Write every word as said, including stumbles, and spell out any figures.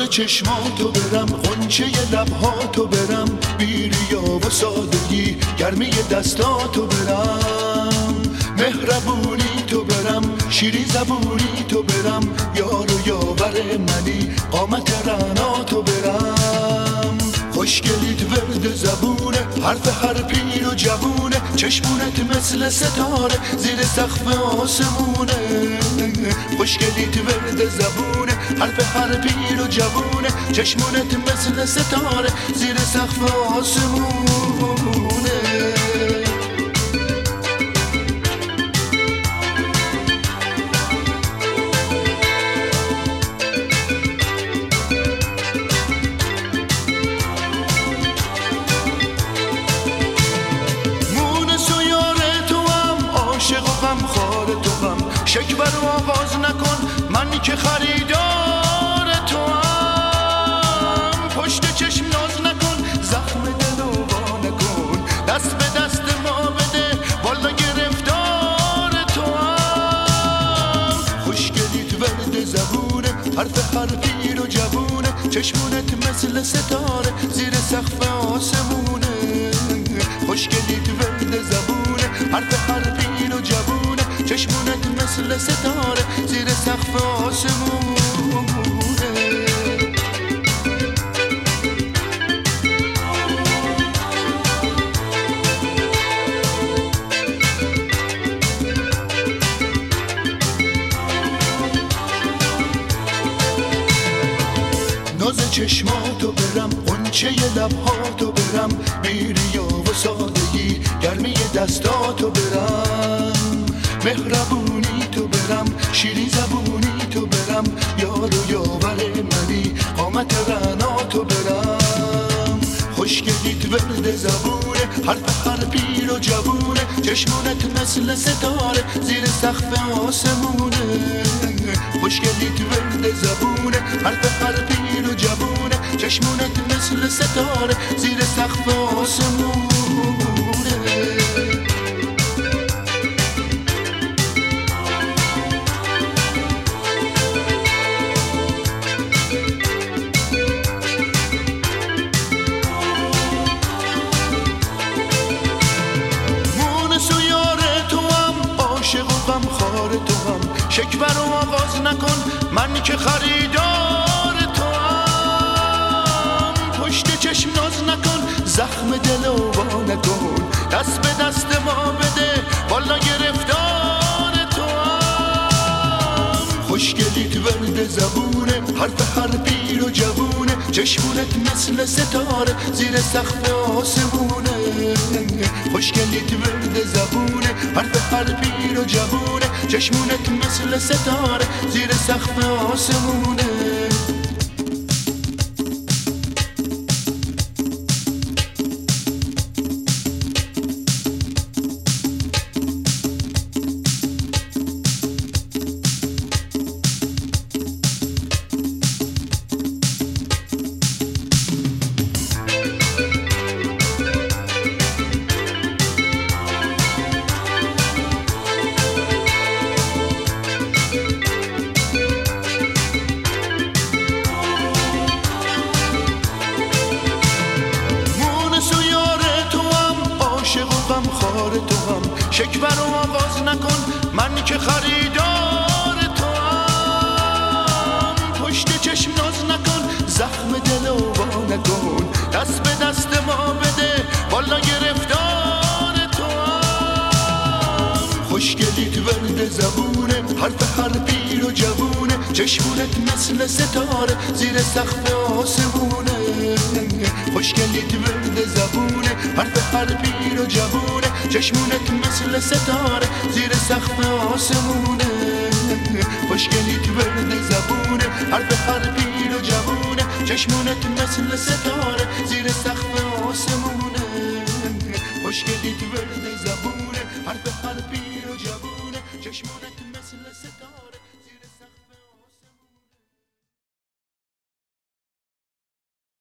چشماتو برم، غنچه لبهاتو برم، بیریا و سادگی گرمی دستاتو برم، مهربونی تو برم، شیرین زبونی تو برم، یار و یاور منی قامت رعناتو برم. خوشگلیت ورد زبونه، حرف هر پیر و جوونه، چشمونت مثل ستاره زیر سقف آسمونه. خوشگلیت ورد زبونه، حرف هر پیر و جوونه، چشمونت مثل ستاره زیر سقف آسمونه. غمخوار تو هم شکوه رو آغاز نکن، من که خریدار تو هم. پشت چشم ناز نکن، زخم دل رو وا نکن، دست به دست ما بده، والا گرفتار تو هم. خوشگلیت ورد زبونه، حرف هر پیر و جوونه، چشمونت مثل ستاره زیر سقف آسمونه. خوشگلیت ورد زبونه، حرف هر پیر و جوونه، چشمونت مثل ستاره زیر سقف آسمونه. ناز چشماتو برم، غنچه لبهاتو برم، بیریا و سادگی گرمی دستاتو برم، مهربونی تو برم، شیرین زبونی تو برم، یار و یاور منی قامت رعناتو برم. خوشگلیت ورد زبونه، حرف هر پیر و جوونه، چشمونت مثل ستاره زیر سقف آسمونه. خوشگلیت ورد زبونه، حرف هر پیر و جوونه، چشمونت مثل ستاره زیر سقف آسمونه. غمخوار تو هم شکوه رو آغاز نکن، من که خریدار تو هم. پشت چشم ناز نکن، زخم دل رو وا نکن، دست به دست ما بده، والا گرفتار تو هم. خوشگلیت ورد زبونه، حرف هر پیر و جوونه، چشمونت مثل ستاره زیر سقف آسمونه. خوشگلیت ورد زبونه، حرف هر پیر و جوونه، چشمونت مثل ستاره زیر سقف آسمونه. غمخوار تو هم شکوه رو آغاز نکن، من که خریدار تو هم. پشت چشم ناز نکن، زخم دل رو وا نکن، دست به دست ما بده، والا گرفتار تو هم. خوشگلیت ورد زبونه، حرف هر پیر و جوونه، چشمونت مثل ستاره زیر سقف آسمونه. خوشگلیت ورد زبونه، حرف هر پیر و جوونه، چشمونت مثل ستاره زیر سقف آسمونه. خوشگلیت ورد زبونه، حرف هر پیر و جوونه، چشمونت مثل ستاره زیر سقف آسمونه. خوشگلیت ورد زبونه، حرف هر پیر و جوونه، چشمونت